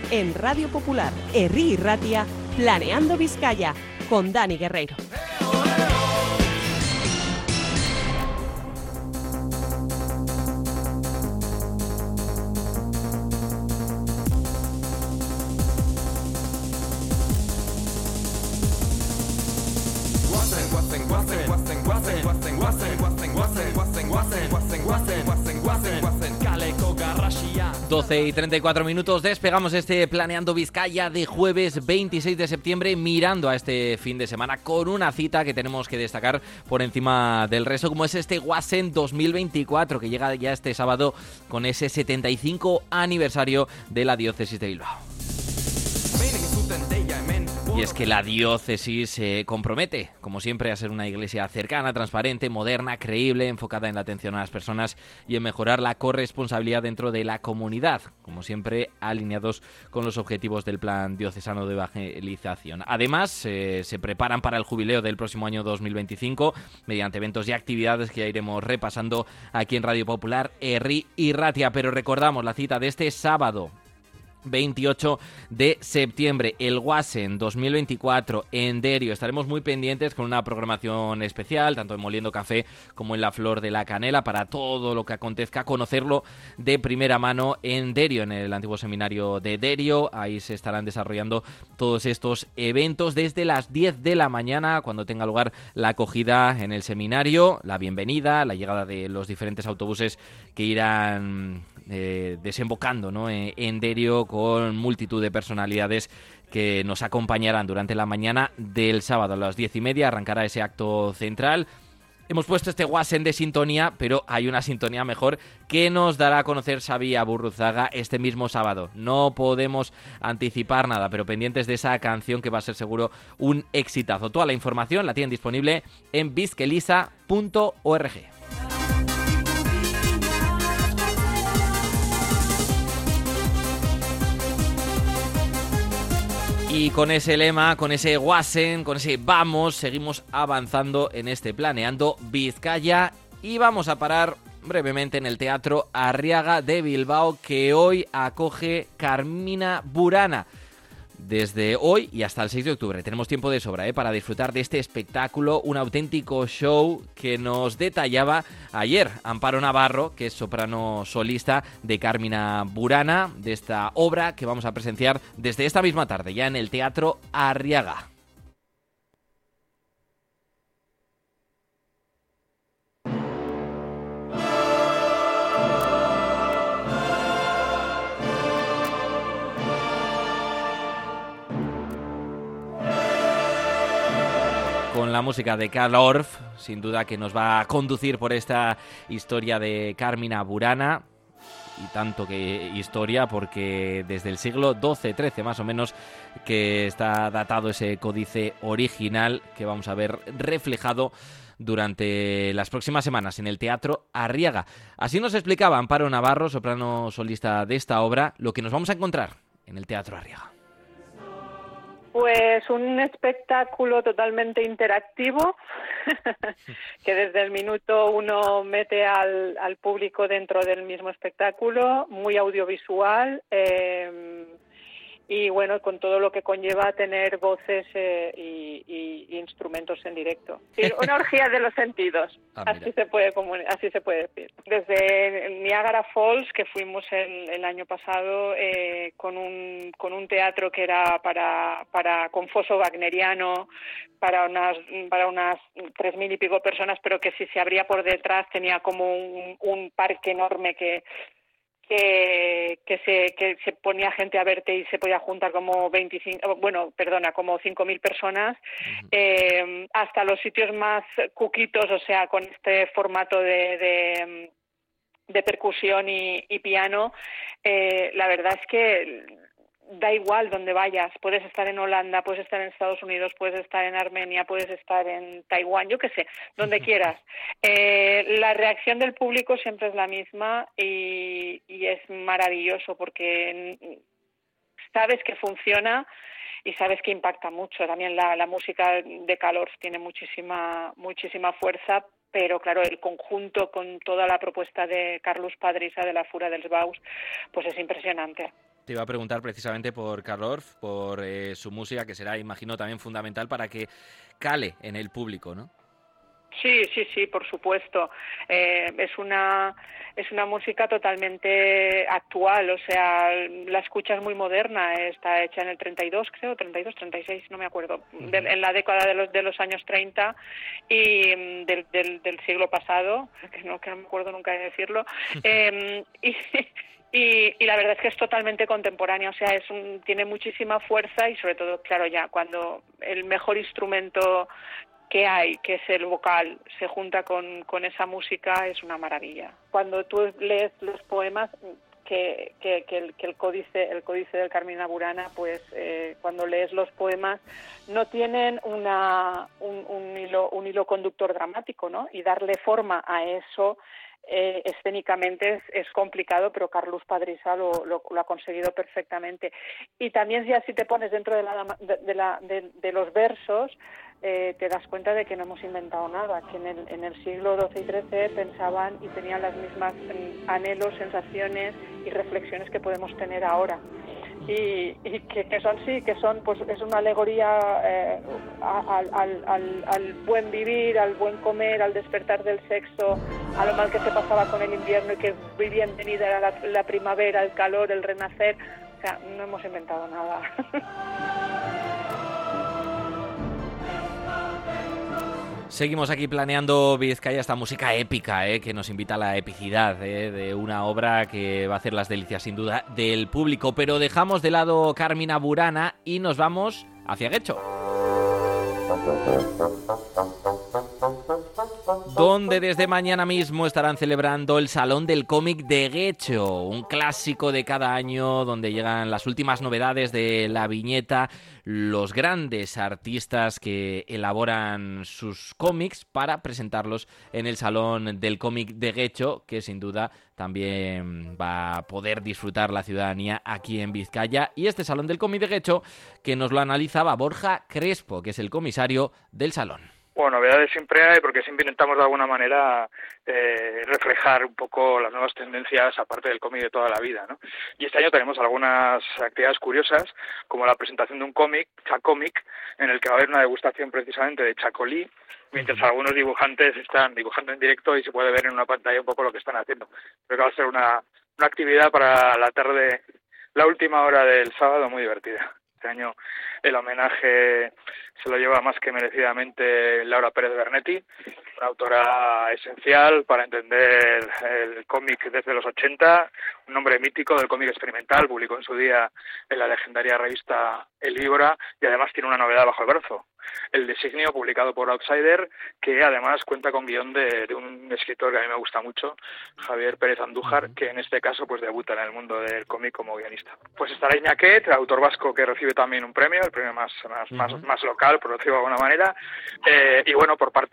en Radio Popular, Herri y Ratia, Planeando Vizcaya, con Dani Guerreiro. Doce y 34 minutos, despegamos este Planeando Vizcaya de jueves 26 de septiembre, mirando a este fin de semana con una cita que tenemos que destacar por encima del resto, como es este Guasen 2024, que llega ya este sábado con ese 75 aniversario de la diócesis de Bilbao. Y es que la diócesis se compromete, como siempre, a ser una iglesia cercana, transparente, moderna, creíble, enfocada en la atención a las personas y en mejorar la corresponsabilidad dentro de la comunidad, como siempre, alineados con los objetivos del Plan Diocesano de Evangelización. Además, se preparan para el jubileo del próximo año 2025 mediante eventos y actividades que ya iremos repasando aquí en Radio Popular, Herri y Ratia. Pero recordamos la cita de este sábado 28 de septiembre, el Guasen 2024 en Derio. Estaremos muy pendientes con una programación especial, tanto en Moliendo Café como en La Flor de la Canela, para todo lo que acontezca, conocerlo de primera mano en Derio, en el antiguo seminario de Derio. Ahí se estarán desarrollando todos estos eventos desde las 10 de la mañana, cuando tenga lugar la acogida en el seminario, la bienvenida, la llegada de los diferentes autobuses que irán desembocando, ¿no?, en Derio, con multitud de personalidades que nos acompañarán durante la mañana del sábado. A las 10:30 arrancará ese acto central. Hemos puesto este Guasen de sintonía, pero hay una sintonía mejor que nos dará a conocer Xavi Aburruzaga este mismo sábado. No podemos anticipar nada, pero pendientes de esa canción que va a ser seguro un exitazo. Toda la información la tienen disponible en bizkelisa.org. Y con ese lema, con ese Guasen, con ese vamos, seguimos avanzando en este Planeando Vizcaya y vamos a parar brevemente en el Teatro Arriaga de Bilbao, que hoy acoge Carmina Burana. Desde hoy y hasta el 6 de octubre tenemos tiempo de sobra para disfrutar de este espectáculo, un auténtico show que nos detallaba ayer Amparo Navarro, que es soprano solista de Carmina Burana, de esta obra que vamos a presenciar desde esta misma tarde ya en el Teatro Arriaga. Con la música de Carl Orff, sin duda que nos va a conducir por esta historia de Carmina Burana, y tanto que historia, porque desde el siglo XII-XIII más o menos que está datado ese códice original que vamos a ver reflejado durante las próximas semanas en el Teatro Arriaga. Así nos explicaba Amparo Navarro, soprano solista de esta obra, lo que nos vamos a encontrar en el Teatro Arriaga. Pues un espectáculo totalmente interactivo que desde el minuto uno mete al público dentro del mismo espectáculo, muy audiovisual y bueno, con todo lo que conlleva tener voces y instrumentos en directo. Sí, una orgía de los sentidos, así se puede decir. Desde Niagara Falls, que fuimos el año pasado con un teatro que era con foso wagneriano, para unas 3.000 y pico personas, pero que si se abría por detrás tenía como un parque enorme que se ponía gente a verte y se podía juntar como 5.000 personas, hasta los sitios más cuquitos, o sea, con este formato de percusión y piano. La verdad es que da igual donde vayas, puedes estar en Holanda, puedes estar en Estados Unidos, puedes estar en Armenia, puedes estar en Taiwán, yo qué sé, donde quieras. La reacción del público siempre es la misma y es maravilloso porque sabes que funciona y sabes que impacta mucho. También la música de Calors tiene muchísima fuerza, pero claro, el conjunto con toda la propuesta de Carlos Padrisa de la Fura dels Baus, pues es impresionante. Te iba a preguntar precisamente por Carl Orff, por su música, que será, imagino, también fundamental para que cale en el público, ¿no? Sí, por supuesto. Es una música totalmente actual, o sea, la escucha es muy moderna, está hecha en el 32, creo, 32, 36, no me acuerdo, en la década de los años 30 y del siglo pasado, que no me acuerdo nunca de decirlo, y la verdad es que es totalmente contemporánea, o sea, tiene muchísima fuerza y sobre todo, claro, ya cuando el mejor instrumento que hay, que es el vocal, se junta con esa música, es una maravilla. Cuando tú lees los poemas, que el códice del Carmina Burana, pues cuando lees los poemas no tienen un hilo conductor dramático, ¿no? Y darle forma a eso escénicamente es complicado, pero Carlos Padrisa lo ha conseguido perfectamente. Y también si te pones dentro de los versos, te das cuenta de que no hemos inventado nada, que en el siglo XII y XIII pensaban y tenían las mismas anhelos, sensaciones y reflexiones que podemos tener ahora. Y que son pues es una alegoría al buen vivir, al buen comer, al despertar del sexo, a lo mal que se pasaba con el invierno y que bienvenida era la primavera, el calor, el renacer. O sea, no hemos inventado nada. Seguimos aquí planeando Vizcaya, esta música épica, que nos invita a la epicidad de una obra que va a hacer las delicias sin duda del público. Pero dejamos de lado Carmina Burana y nos vamos hacia Guecho, donde desde mañana mismo estarán celebrando el Salón del Cómic de Guecho, un clásico de cada año donde llegan las últimas novedades de la viñeta, los grandes artistas que elaboran sus cómics para presentarlos en el Salón del Cómic de Guecho, que sin duda también va a poder disfrutar la ciudadanía aquí en Vizcaya. Y este Salón del Cómic de Guecho que nos lo analizaba Borja Crespo, que es el comisario del Salón. Bueno, novedades siempre hay porque siempre intentamos de alguna manera reflejar un poco las nuevas tendencias aparte del cómic de toda la vida, ¿no? Y este año tenemos algunas actividades curiosas, como la presentación de un cómic, Chacomic, en el que va a haber una degustación precisamente de Chacolí, mientras algunos dibujantes están dibujando en directo y se puede ver en una pantalla un poco lo que están haciendo. Creo que va a ser una actividad para la tarde, la última hora del sábado, muy divertida. Este año el homenaje se lo lleva más que merecidamente Laura Pérez Bernetti, una autora esencial para entender el cómic desde los 80, un nombre mítico del cómic experimental, publicó en su día en la legendaria revista El Víbora y además tiene una novedad bajo el brazo, El Designio, publicado por Outsider, que además cuenta con guión de un escritor que a mí me gusta mucho, Javier Pérez Andújar, que en este caso pues debuta en el mundo del cómic como guionista. Pues estará Iñaquet, autor vasco que recibe también un premio, el premio más local, por decirlo de alguna manera, y bueno, por parte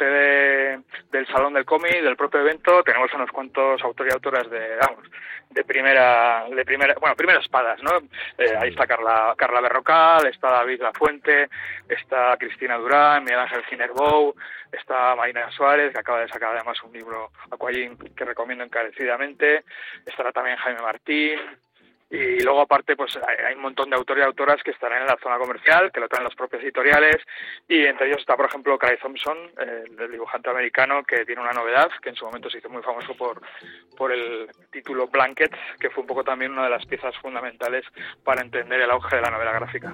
del Salón del Cómic, del propio evento, tenemos unos cuantos autores y autoras de primera espadas, ¿no? Ahí está Carla Berrocal, está David Lafuente, está Cristina Durán, Miguel Ángel Ginerbou, está Marina Suárez, que acaba de sacar además un libro, Aquagym, que recomiendo encarecidamente, estará también Jaime Martín, y luego aparte pues hay un montón de autores y autoras que estarán en la zona comercial, que lo traen las propias editoriales, y entre ellos está por ejemplo Craig Thompson, el dibujante americano, que tiene una novedad, que en su momento se hizo muy famoso por el título Blankets, que fue un poco también una de las piezas fundamentales para entender el auge de la novela gráfica.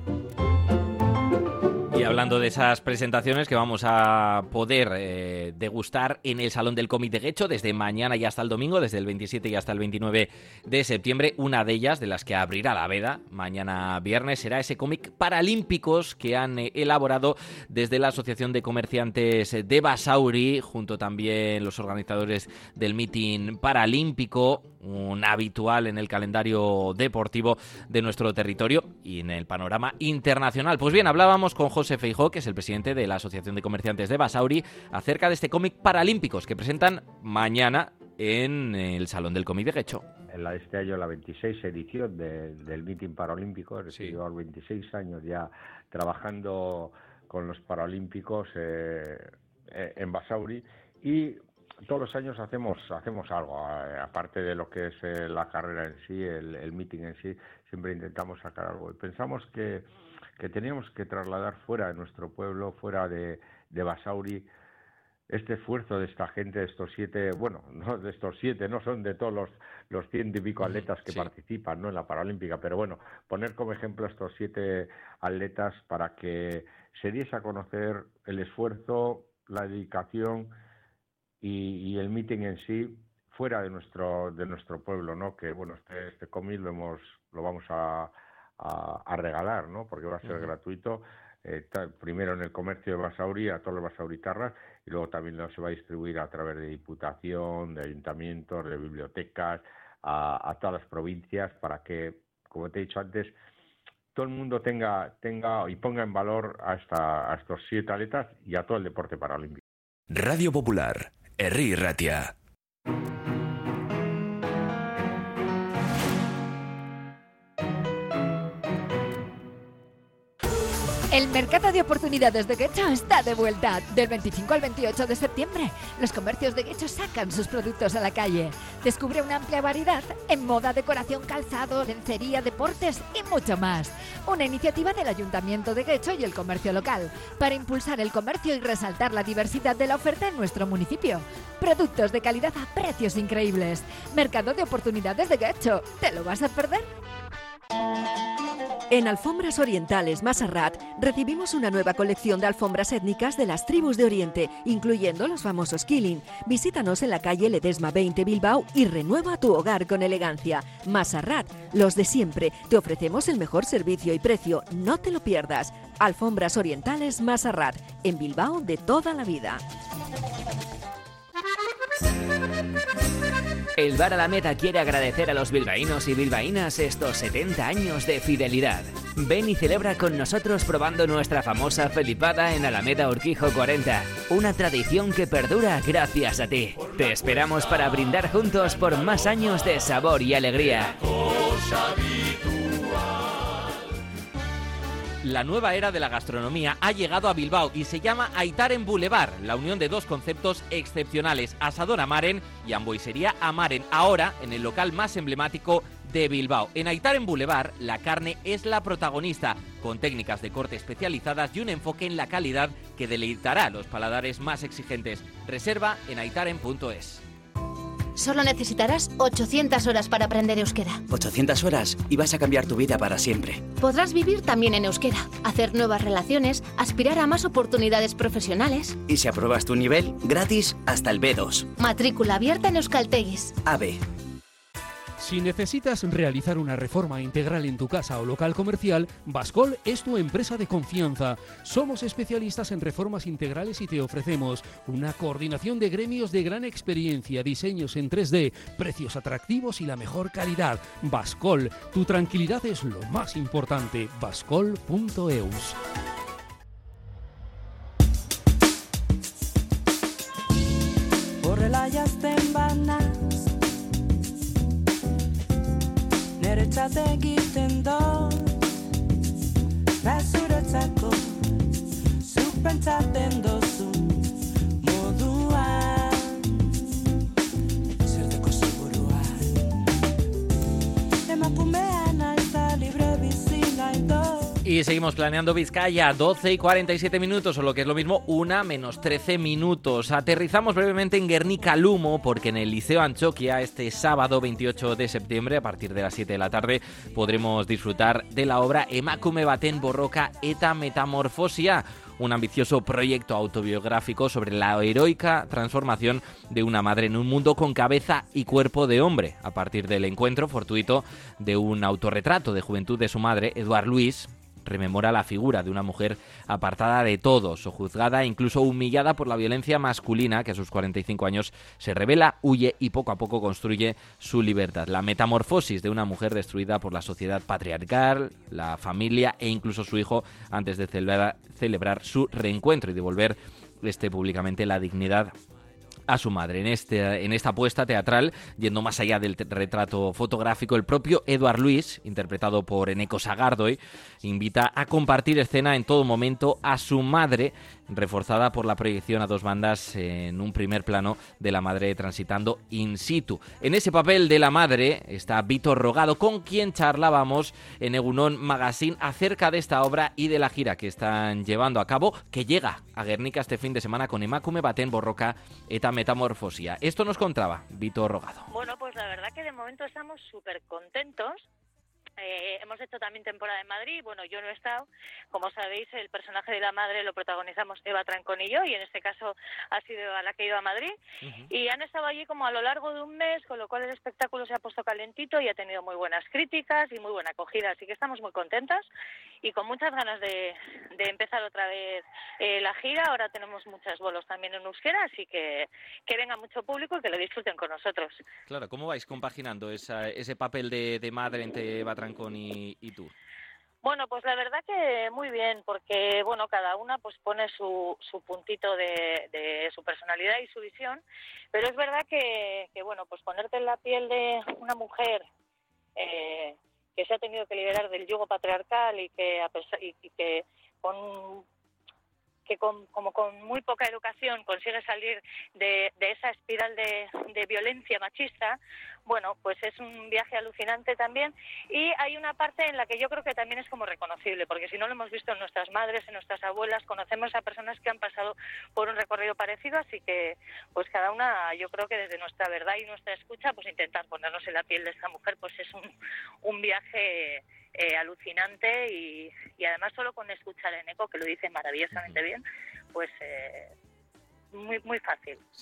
Y hablando de esas presentaciones que vamos a poder degustar en el Salón del Cómic de Guecho desde mañana y hasta el domingo, desde el 27 y hasta el 29 de septiembre, una de ellas, de las que abrirá la veda mañana viernes, será ese cómic Paralímpicos que han elaborado desde la Asociación de Comerciantes de Basauri, junto también los organizadores del Meeting Paralímpico, un habitual en el calendario deportivo de nuestro territorio y en el panorama internacional. Pues bien, hablábamos con José Feijóo, que es el presidente de la Asociación de Comerciantes de Basauri, acerca de este cómic Paralímpicos que presentan mañana en el Salón del Cómic de Guecho. En este año, la 26 edición del Meeting Paralímpico, es decir, llevo 26 años ya trabajando con los Paralímpicos en Basauri, y todos los años hacemos algo, aparte de lo que es la carrera en sí, el meeting en sí, siempre intentamos sacar algo. Y pensamos que teníamos que trasladar fuera de nuestro pueblo, fuera de Basauri, este esfuerzo de esta gente, de estos 7, bueno, no de estos 7, no son de todos los 100 y pico atletas que participan, ¿no?, en la Paralímpica, pero bueno, poner como ejemplo a estos 7 atletas para que se diese a conocer el esfuerzo, la dedicación y el meeting en sí fuera de nuestro pueblo, ¿no? Que bueno, este cómic lo vamos a regalar, ¿no? Porque va a ser gratuito. Primero en el comercio de Basauri, a todos los basauritarras, y luego también se va a distribuir a través de Diputación, de ayuntamientos, de bibliotecas, a todas las provincias, para que, como te he dicho antes, todo el mundo tenga y ponga en valor a estos 7 atletas y a todo el deporte paralímpico. Radio Popular, Herri Ratia. El mercado de oportunidades de Getxo está de vuelta. Del 25 al 28 de septiembre, los comercios de Getxo sacan sus productos a la calle. Descubre una amplia variedad en moda, decoración, calzado, lencería, deportes y mucho más. Una iniciativa del Ayuntamiento de Getxo y el comercio local para impulsar el comercio y resaltar la diversidad de la oferta en nuestro municipio. Productos de calidad a precios increíbles. Mercado de oportunidades de Getxo. ¿Te lo vas a perder? En Alfombras Orientales Masarrat recibimos una nueva colección de alfombras étnicas de las tribus de Oriente, incluyendo los famosos Killing. Visítanos en la calle Ledesma 20 Bilbao y renueva tu hogar con elegancia. Masarrat, los de siempre. Te ofrecemos el mejor servicio y precio. No te lo pierdas. Alfombras Orientales Masarrat, en Bilbao de toda la vida. El Bar Alameda quiere agradecer a los bilbaínos y bilbaínas estos 70 años de fidelidad. Ven y celebra con nosotros probando nuestra famosa felipada en Alameda Urquijo 40. Una tradición que perdura gracias a ti. Te esperamos para brindar juntos por más años de sabor y alegría. La nueva era de la gastronomía ha llegado a Bilbao y se llama Aitaren Boulevard, la unión de dos conceptos excepcionales, Asador Amaren y Hamburguesería Amaren, ahora en el local más emblemático de Bilbao. En Aitaren Boulevard, la carne es la protagonista, con técnicas de corte especializadas y un enfoque en la calidad que deleitará a los paladares más exigentes. Reserva en aitaren.es. Solo necesitarás 800 horas para aprender euskera. 800 horas y vas a cambiar tu vida para siempre. Podrás vivir también en euskera, hacer nuevas relaciones, aspirar a más oportunidades profesionales. Y si apruebas tu nivel, gratis hasta el B2. Matrícula abierta en Euskaltegis. AB. Si necesitas realizar una reforma integral en tu casa o local comercial, Bascol es tu empresa de confianza. Somos especialistas en reformas integrales y te ofrecemos una coordinación de gremios de gran experiencia, diseños en 3D, precios atractivos y la mejor calidad. Bascol, tu tranquilidad es lo más importante. Bascol.eus. Neretzat egiten dut Bazuretzako Zuk pentsaten dozu moduan Zerteko seguruan Emakumea naiz ta libre bizi nahi dut. Y seguimos planeando Vizcaya, 12 y 47 minutos, o lo que es lo mismo, 1 menos 13 minutos. Aterrizamos brevemente en Gernika-Lumo, porque en el Liceo Antxokia, este sábado 28 de septiembre, a partir de las 7 de la tarde, podremos disfrutar de la obra Emakume baten borroka eta metamorfosia, un ambicioso proyecto autobiográfico sobre la heroica transformación de una madre en un mundo con cabeza y cuerpo de hombre, a partir del encuentro fortuito de un autorretrato de juventud de su madre, Eduard Luis. Rememora la figura de una mujer apartada de todos, sojuzgada e incluso humillada por la violencia masculina, que a sus 45 años se revela, huye y poco a poco construye su libertad. La metamorfosis de una mujer destruida por la sociedad patriarcal, la familia e incluso su hijo, antes de celebrar su reencuentro y devolver públicamente la dignidad a su madre. En esta apuesta teatral, yendo más allá del retrato fotográfico, el propio Eduard Luis, interpretado por Eneko Sagardoy, invita a compartir escena en todo momento a su madre, reforzada por la proyección a dos bandas en un primer plano de la madre transitando in situ. En ese papel de la madre está Víctor Rogado, con quien charlábamos en Egunon Magazine acerca de esta obra y de la gira que están llevando a cabo, que llega a Guernica este fin de semana con Emakume baten borroka eta metamorfosia. Esto nos contaba Víctor Rogado. Bueno, pues la verdad que de momento estamos súper contentos. Hemos hecho también temporada en Madrid. Bueno, yo no he estado. Como sabéis, el personaje de la madre lo protagonizamos Eva Trancón y yo, y en este caso ha sido a la que he ido a Madrid. Y han estado allí como a lo largo de un mes, con lo cual el espectáculo se ha puesto calentito y ha tenido muy buenas críticas y muy buena acogida. Así que estamos muy contentas y con muchas ganas de empezar otra vez la gira. Ahora tenemos muchos bolos también en euskera, así que venga mucho público y que lo disfruten con nosotros. Claro, ¿cómo vais compaginando ese papel de madre entre Eva Trancón y tú? Bueno, pues la verdad que muy bien, porque bueno, cada una pues pone su puntito de su personalidad y su visión, pero es verdad que bueno, pues ponerte en la piel de una mujer que se ha tenido que liberar del yugo patriarcal y que con muy poca educación consigue salir de esa espiral de violencia machista, bueno, pues es un viaje alucinante también, y hay una parte en la que yo creo que también es como reconocible, porque si no lo hemos visto en nuestras madres, en nuestras abuelas, conocemos a personas que han pasado por un recorrido parecido, así que pues cada una, yo creo que desde nuestra verdad y nuestra escucha, pues intentar ponernos en la piel de esta mujer, pues es un viaje alucinante, y además solo con escuchar a Eneko, que lo dice maravillosamente bien, pues muy, muy fácil. Sí.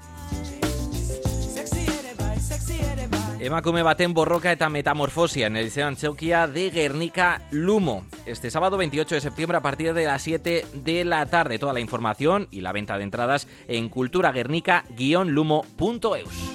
Emakume baten borroka eta metamorfosia en el Liceo Antzokia de Guernica Lumo. Este sábado 28 de septiembre a partir de las 7 de la tarde. Toda la información y la venta de entradas en culturaguernica-lumo.eus.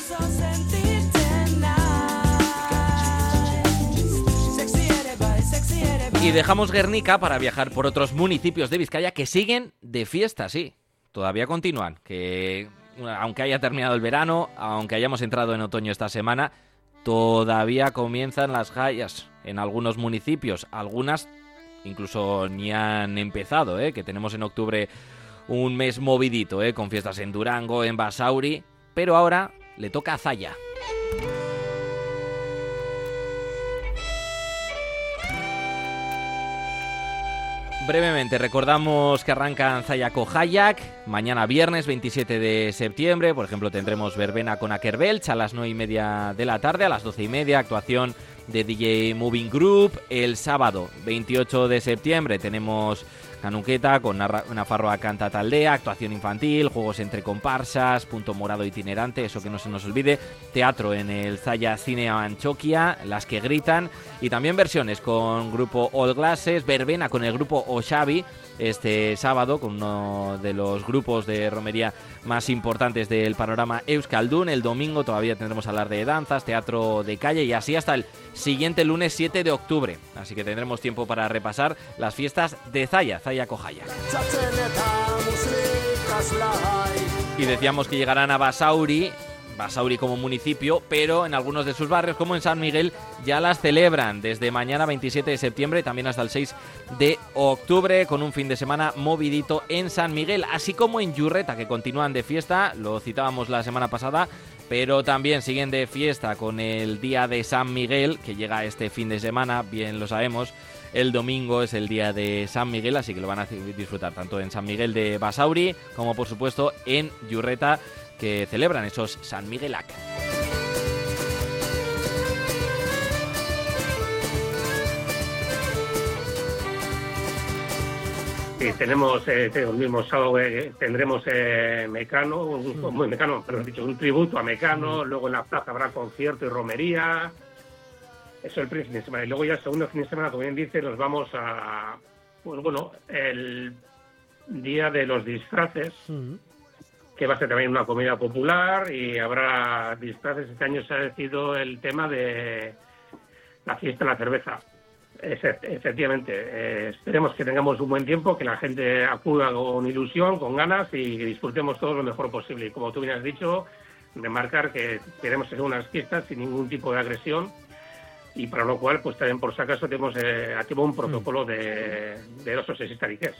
Y dejamos Guernica para viajar por otros municipios de Vizcaya que siguen de fiesta, sí. Todavía continúan, que aunque haya terminado el verano, aunque hayamos entrado en otoño esta semana, todavía comienzan las jaias en algunos municipios. Algunas incluso ni han empezado, que tenemos en octubre un mes movidito, con fiestas en Durango, en Basauri, pero ahora le toca a Zalla. Brevemente, recordamos que arrancan Zallako Jaiak, mañana viernes 27 de septiembre, por ejemplo, tendremos verbena con Akerbelch a las 9:30 de la tarde, a las 12:30, actuación de DJ Moving Group. El sábado 28 de septiembre tenemos Canuqueta con Nafarroa Canta Taldea, actuación infantil, juegos entre comparsas, punto morado itinerante, eso que no se nos olvide, teatro en el Zalla Cine Antzokia, Las que gritan, y también versiones con grupo All Glasses, verbena con el grupo Oshabi este sábado, con uno de los grupos de romería más importantes del panorama euskaldun. El domingo todavía tendremos hablar de danzas, teatro de calle, y así hasta el siguiente lunes 7 de octubre. Así que tendremos tiempo para repasar las fiestas de Zallako Jaiak. Y decíamos que llegarán a Basauri como municipio, pero en algunos de sus barrios, como en San Miguel, ya las celebran desde mañana 27 de septiembre, también hasta el 6 de octubre, con un fin de semana movidito en San Miguel, así como en Yurreta, que continúan de fiesta, lo citábamos la semana pasada, pero también siguen de fiesta con el Día de San Miguel, que llega este fin de semana, bien lo sabemos. El domingo es el Día de San Miguel, así que lo van a disfrutar tanto en San Miguel de Basauri como, por supuesto, en Yurreta, que celebran esos San Miguelac. Sí, tenemos el mismo sábado tendremos Mecano, un tributo a Mecano, luego en la plaza habrá concierto y romería. Eso el primer fin de semana. Y luego ya el segundo fin de semana, como bien dice, nos vamos a el día de los disfraces, que va a ser también una comida popular y habrá disfraces. Este año se ha decidido el tema de la fiesta de la cerveza. Efectivamente, esperemos que tengamos un buen tiempo, que la gente acuda con ilusión, con ganas y que disfrutemos todo lo mejor posible. Y como tú bien has dicho, remarcar que queremos hacer unas fiestas sin ningún tipo de agresión, y para lo cual, pues también por si acaso tenemos activo un protocolo de los osesistariques.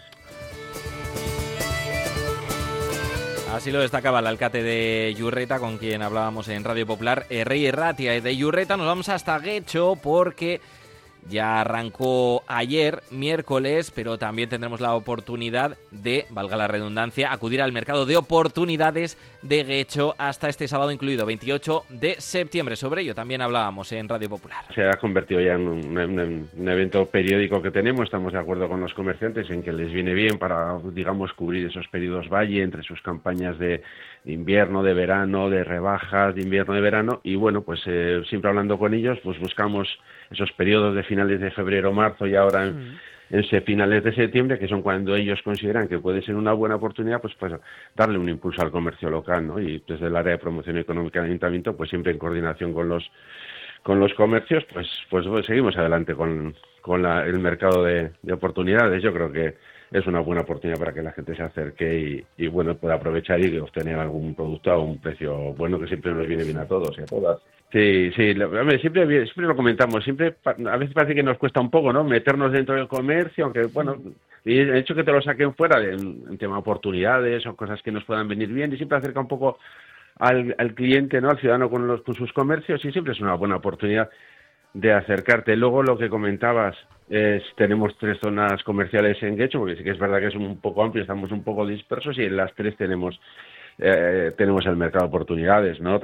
Así lo destacaba el alcalde de Yurreta, con quien hablábamos en Radio Popular, Herri Ratia. De Yurreta nos vamos hasta Getxo, porque ya arrancó ayer, miércoles, pero también tendremos la oportunidad de, valga la redundancia, acudir al mercado de oportunidades de Getxo hasta este sábado incluido, 28 de septiembre. Sobre ello también hablábamos en Radio Popular. Se ha convertido ya en un evento periódico que tenemos. Estamos de acuerdo con los comerciantes en que les viene bien para, digamos, cubrir esos periodos valle entre sus campañas de invierno, de verano, de rebajas, de invierno, de verano. Y bueno, pues siempre hablando con ellos, pues buscamos esos periodos de finales de febrero, marzo y ahora en finales de septiembre, que son cuando ellos consideran que puede ser una buena oportunidad, pues darle un impulso al comercio local, ¿no? Y desde el área de promoción económica del Ayuntamiento, pues siempre en coordinación con los comercios, pues seguimos adelante con el mercado de oportunidades. Yo creo que es una buena oportunidad para que la gente se acerque y bueno, pueda aprovechar y obtener algún producto a un precio bueno, que siempre nos viene bien a todos y a todas. Sí, siempre lo comentamos, a veces parece que nos cuesta un poco, ¿no?, meternos dentro del comercio, aunque bueno, y el hecho que te lo saquen fuera en tema de oportunidades o cosas que nos puedan venir bien, y siempre acerca un poco al cliente, ¿no?, al ciudadano con sus comercios, y siempre es una buena oportunidad de acercarte. Luego lo que comentabas, tenemos 3 zonas comerciales en Getxo, porque sí que es verdad que es un poco amplio, estamos un poco dispersos, y en las 3 tenemos el mercado de oportunidades, ¿no?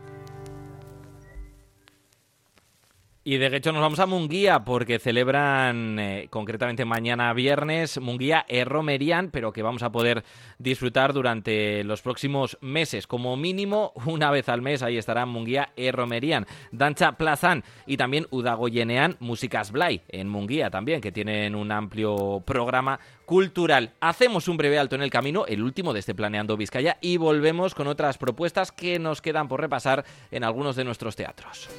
Y de Getxo nos vamos a Munguía, porque celebran concretamente mañana viernes Munguía Erromerian, pero que vamos a poder disfrutar durante los próximos meses. Como mínimo, una vez al mes, ahí estará Munguía Erromerian. Dantza Plazan y también Udagoienean Músicas Blay, en Munguía también, que tienen un amplio programa cultural. Hacemos un breve alto en el camino, el último de este Planeando Vizcaya, y volvemos con otras propuestas que nos quedan por repasar en algunos de nuestros teatros.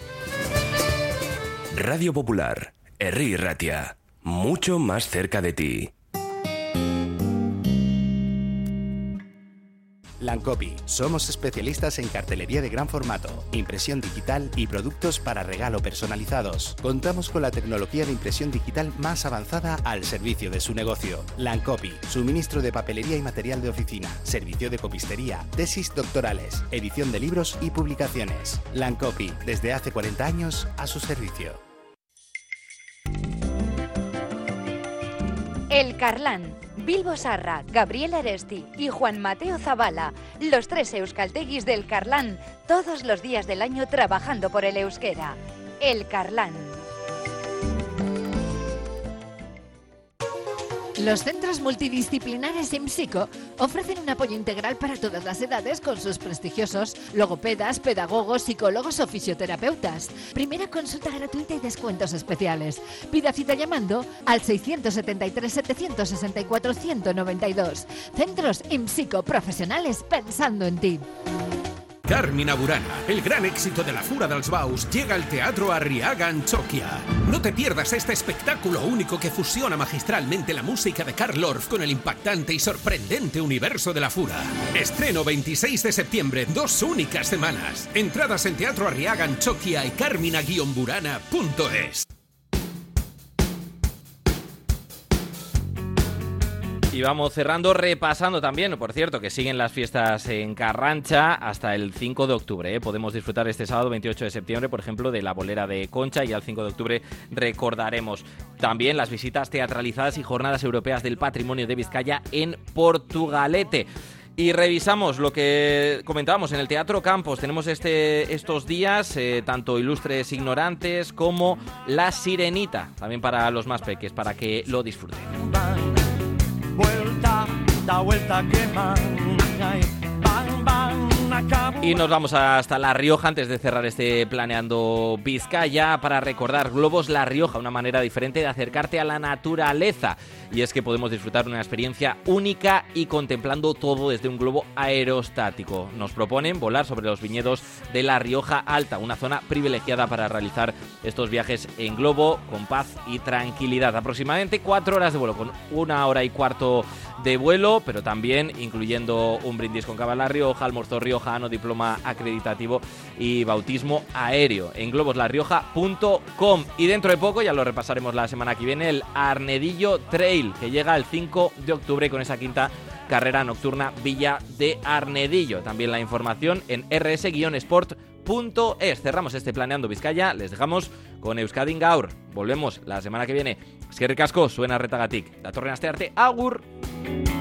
Radio Popular, Herri Ratia, mucho más cerca de ti. Lancopi. Somos especialistas en cartelería de gran formato, impresión digital y productos para regalo personalizados. Contamos con la tecnología de impresión digital más avanzada al servicio de su negocio. Lancopi. Suministro de papelería y material de oficina, servicio de copistería, tesis doctorales, edición de libros y publicaciones. Lancopi. Desde hace 40 años a su servicio. El Carlán, Bilbo Sarra, Gabriel Aresti y Juan Mateo Zavala, los 3 euskalteguis del Carlán, todos los días del año trabajando por el euskera. El Carlán. Los centros multidisciplinares IMSICO ofrecen un apoyo integral para todas las edades con sus prestigiosos logopedas, pedagogos, psicólogos o fisioterapeutas. Primera consulta gratuita y descuentos especiales. Pida cita llamando al 673-764-192. Centros IMSICO, profesionales pensando en ti. Carmina Burana, el gran éxito de la Fura dels Baus, llega al Teatro Arriaga Antxokia. No te pierdas este espectáculo único que fusiona magistralmente la música de Karl Orff con el impactante y sorprendente universo de la Fura. Estreno 26 de septiembre, 2 únicas semanas. Entradas en Teatro Arriaga Antxokia y carmina-burana.es. Y vamos cerrando, repasando también, por cierto, que siguen las fiestas en Carrancha hasta el 5 de octubre. Podemos disfrutar este sábado 28 de septiembre, por ejemplo, de la bolera de Concha, y al 5 de octubre recordaremos también las visitas teatralizadas y jornadas europeas del patrimonio de Vizcaya en Portugalete. Y revisamos lo que comentábamos en el Teatro Campos. Tenemos estos días tanto Ilustres Ignorantes como La Sirenita, también para los más peques, para que lo disfruten. Vuelta, da vuelta que man, bang, bang, Y nos vamos hasta La Rioja antes de cerrar este Planeando Vizcaya para recordar Globos La Rioja, una manera diferente de acercarte a la naturaleza. Y es que podemos disfrutar de una experiencia única y contemplando todo desde un globo aerostático. Nos proponen volar sobre los viñedos de La Rioja Alta, una zona privilegiada para realizar estos viajes en globo con paz y tranquilidad. Aproximadamente 4 horas de vuelo, con 1 hora y cuarto de vuelo, pero también incluyendo un brindis con cava La Rioja, almuerzo riojano, diploma acreditativo y bautismo aéreo en globoslarrioja.com. Y dentro de poco, ya lo repasaremos la semana que viene, el Arnedillo Trail, que llega el 5 de octubre con esa quinta carrera nocturna Villa de Arnedillo. También la información en rs-sport.es. Cerramos este Planeando Vizcaya, les dejamos con Euskadin Gaur. Volvemos la semana que viene. Eskerrik asko, suena retagatik. Datorren astearte, agur!